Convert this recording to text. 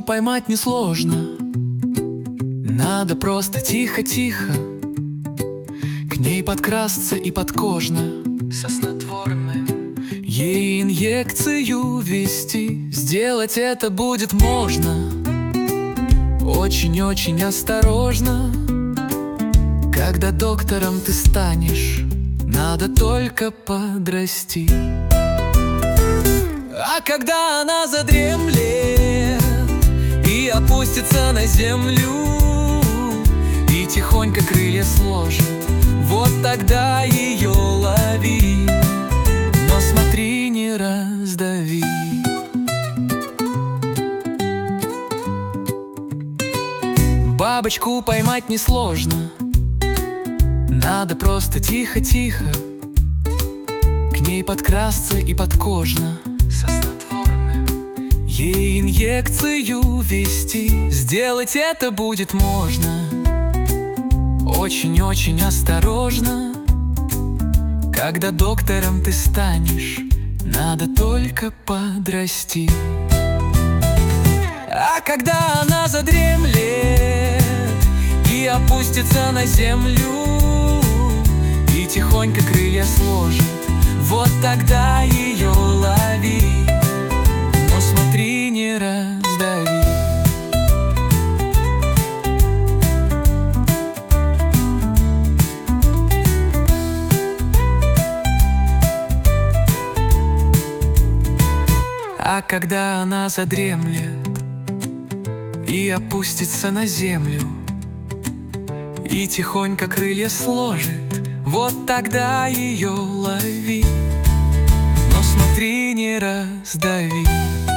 Бабочку поймать несложно, надо просто тихо-тихо к ней подкрасться и подкожно со снотворным ей инъекцию ввести. Сделать это будет можно очень-очень осторожно. Когда доктором ты станешь, надо только подрасти. А когда она задремлет и опустится на землю, и тихонько крылья сложит, вот тогда ее лови, но смотри, не раздави. Бабочку поймать несложно, надо просто тихо-тихо к ней подкрасться и подкожно со снотворным ей инъекцию ввести. Сделать это будет можно очень-очень осторожно. Когда доктором ты станешь, надо только подрасти. А когда она задремлет и опустится на землю, и тихонько крылья сложит, вот тогда ее лови, но смотри, не раздави. А когда она задремлет и опустится на землю, и тихонько крылья сложит, вот тогда ее лови, но смотри, не раздави.